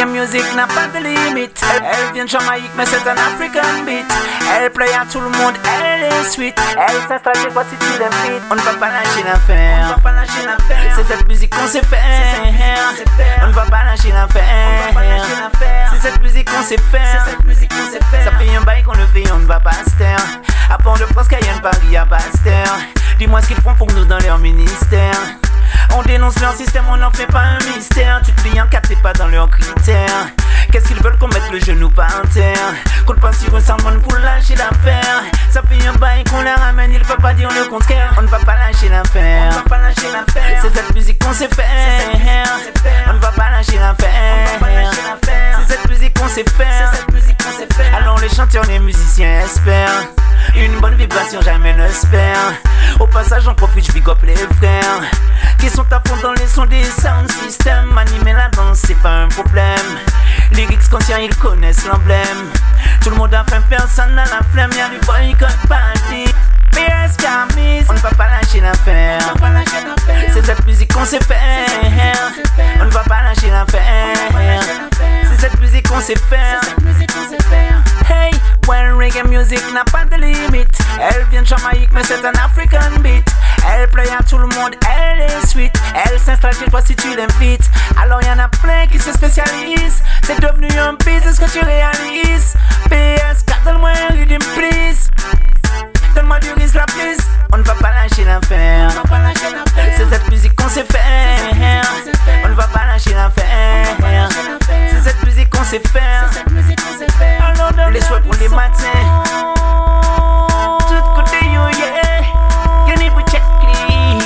Reggae music n'a pas de limite. Elle vient de Jamaïque mais c'est un African beat. Elle plaît à tout le monde, elle est sweet. Elle s'installe chez toi si tu l'invites. On ne va pas lâcher l'affaire. C'est cette musique qu'on sait faire. On ne va pas lâcher l'affaire. C'est cette musique qu'on sait faire. Ça fait un bail qu'on le fait, on ne va pas se taire. À Port-de-France, Cayenne, Paris, à Bastère. Dis-moi ce qu'ils font pour nous dans leur ministère. On dénonce leur système, on n'en fait pas un mystère. Tu te fais un 4, t'es pas dans leurs critères. Qu'est-ce qu'ils veulent qu'on mette le genou par terre? Qu'on pense sur un salmon pour lâcher l'affaire. Ça fait un bail qu'on les ramène, ils peuvent pas dire le contraire. On ne va pas lâcher l'affaire. C'est cette musique qu'on sait faire. On ne va pas lâcher l'affaire. C'est cette musique qu'on sait faire. Alors les chanteurs, les musiciens espèrent une bonne vibration, jamais ne se perd. Au passage, j'en profite, je big up les frères qui sont à fond dans les sons des sound systems. Animer la danse, c'est pas un problème. Lyrics conscients, ils connaissent l'emblème. Tout le monde a faim, personne n'a la flemme. Y'a du boycott party. PS Camis, on ne va pas lâcher l'affaire. C'est cette musique qu'on sait faire. On ne va pas lâcher l'affaire. C'est cette musique qu'on sait faire. Hey, well, reggae music n'a pas de limite. Elle vient de Jamaïque mais c'est un African beat. Elle plaît à tout le monde, elle est sweet. Elle s'installe chez toi si tu l'invites. Alors y'en a plein qui se spécialisent. C'est devenu un business que tu réalises. PS4, donne-moi un rhythm please. Donne-moi du risque la plus. On ne va pas lâcher l'affaire. C'est cette musique qu'on sait faire. On ne va pas lâcher l'affaire. C'est cette musique qu'on sait faire. Alors les soirs pour les matins. Tout côté yo yeah. You need to check it.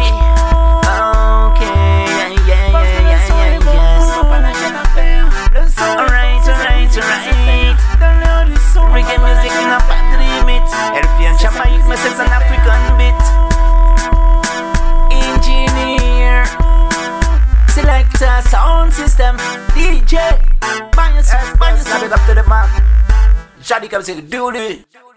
Okay, yeah. Alright. Reggae music n'a pas de limite. Elle vient de Jamaïque mais c'est un African beat. Engineer Selector sound system DJ Bang yourself, up to the mark. Shawty comes in, do it.